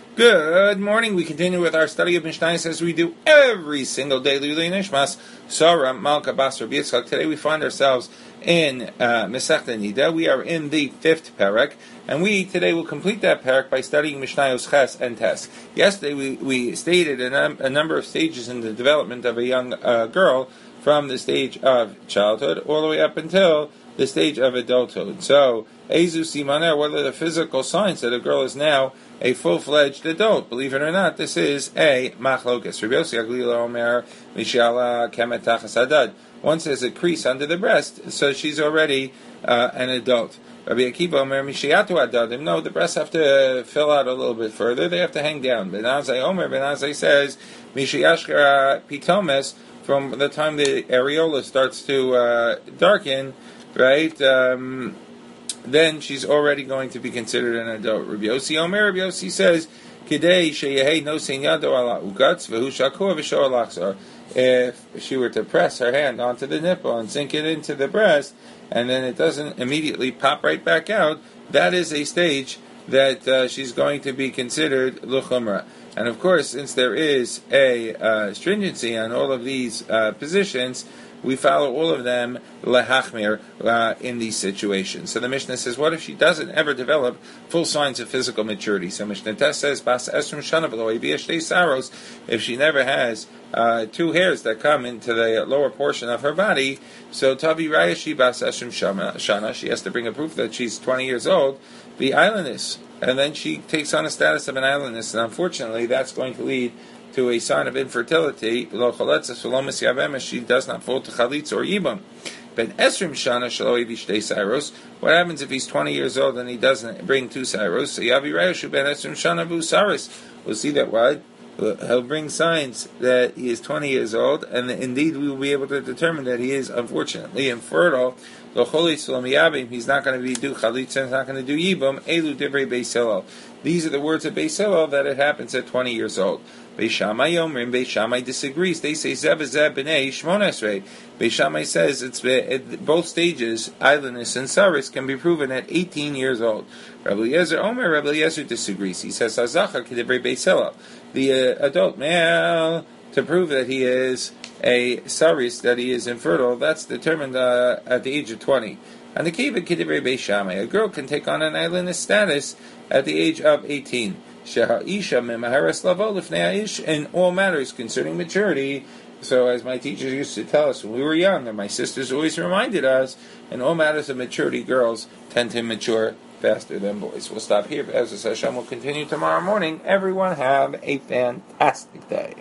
Good morning. We continue with our study of Mishnayos as we do every single day. Lulei Nishmas, Sarah Malka Bas Rabbi Yitzchak. Today we find ourselves in Masechta Nida. We are in the 5th parak, and we today will complete that parak by studying Mishnayos Ches and Tes. Yesterday we stated a number of stages in the development of a young girl, from the stage of childhood all the way up until the stage of adulthood. So, Ezu Simaner, what are the physical signs that a girl is now a full-fledged adult? Believe it or not, this is a machlokas. Rabbi Yossi Aglila Omer Mishala Kemet Tachas Hadad. Once there's a crease under the breast, so she's already an adult. Rabbi Akiva Omer Mishiyatu Hadadim. No, the breasts have to fill out a little bit further. They have to hang down. Ben Azai Omer, Ben Azai says Mishiyashkara Pitomes. From the time the areola starts to darken, right, then she's already going to be considered an adult. Rabbi Yossi Omer, Rabbi Yossi says, Kidei sheyehei nosein yado ala ugatz v'hu shakur v'sho alachzor. If she were to press her hand onto the nipple and sink it into the breast, and then it doesn't immediately pop right back out, that is a stage that she's going to be considered luchumra. And of course, since there is a stringency on all of these positions, we follow all of them lehachmir in these situations. So the Mishnah says, what if she doesn't ever develop full signs of physical maturity? So Mishnah Tes says, Bas esrim shana v'lo havia shtei saros. If she never has 2 hairs that come into the lower portion of her body, so tavi rayashi bas esrim shana, she has to bring a proof that she's 20 years old, the islandess. And then she takes on a status of an islandess, and unfortunately that's going to lead to a sign of infertility. She does not fall to chalitz or yibam. Ben esrim shana shelo hevi shtei sairos. What happens if he's 20 years old and he doesn't bring 2 sairos? So yavi rayoshu ben esrim shana v'usaris. We'll see that what? He'll bring signs that he is 20 years old, and indeed we will be able to determine that he is unfortunately infertile. He's not going to do chalitza, he's not going to do yibum. Elu divrei Beis Hillel. These are the words of Beis Hillel that it happens at 20 years old. Beis Shammai Yomrim, Beis Shammai disagrees. They say Zeh v'Zeh b'nei Shmon Esrei. Beis Shammai says it's at both stages, islandness and saris, can be proven at 18 years old. Rabbi Eliezer Omer, Rabbi Eliezer disagrees. He says Hazacha k'divrei Beis Hillel. The adult male, to prove that he is a saris, that he is infertile, that's determined at the age of 20. And the kiva k'divrei Beis Shammai, a girl can take on an islandess status at the age of 18. Sheha memaharas lavo lifnei ish, in all matters concerning maturity. So as my teachers used to tell us when we were young, and my sisters always reminded us, in all matters of maturity, girls tend to mature faster than boys. We'll stop here. As Hashem will continue tomorrow morning. Everyone have a fantastic day.